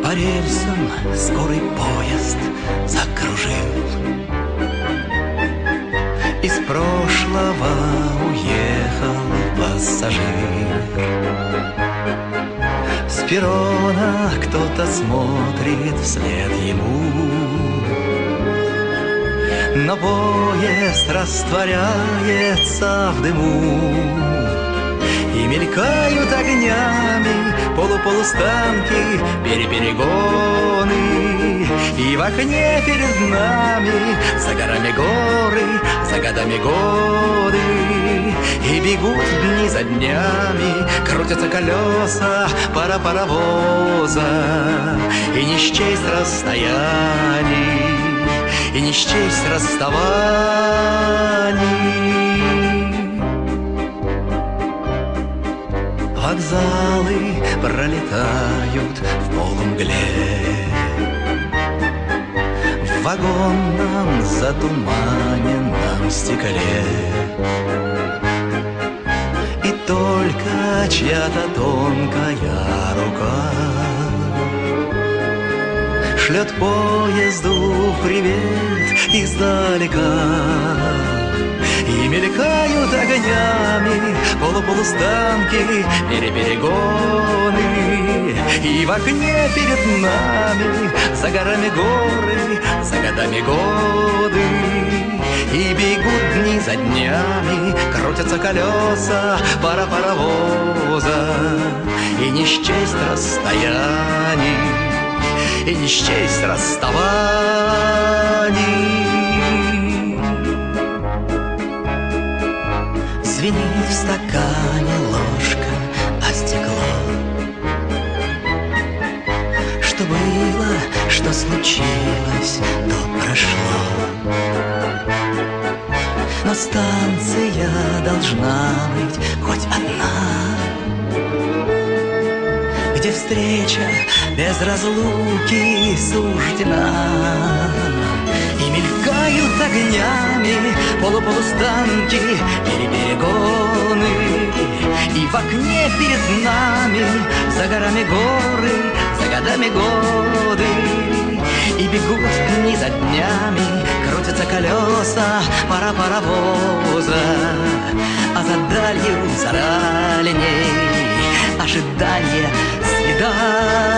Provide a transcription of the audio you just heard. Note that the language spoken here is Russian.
По рельсам скорый поезд закружил. Из прошлого уехал пассажир. С перрона кто-то смотрит вслед ему, но поезд растворяется в дыму. И мелькают огнями полустанки, перегоны. И в окне перед нами за горами горы, за годами годы. И бегут дни за днями, крутятся колеса паровоза. И не счесть расстояний, и не счесть расставаний. Вокзалы пролетают в полумгле, в вагонном затуманенном стекле. И только чья-то тонкая рука шлет поезду привет издалека. И мелькают огнями полустанки, перегоны. И в окне перед нами за горами горы, за годами годы. И бегут дни за днями, крутятся колеса паровоза. И не счесть расстояний, и не счесть расставаний. Звенит в стакане ложка о стекло. Что было, что случилось, то прошло. Но станция должна быть хоть одна, где встреча без разлуки суждена. И мелькают огнями полустанки, перегоны. И в окне перед нами за горами горы, за годами годы. И бегут дни за днями, крутятся колеса паровоза. А за далью, за дальней ожидание свидания.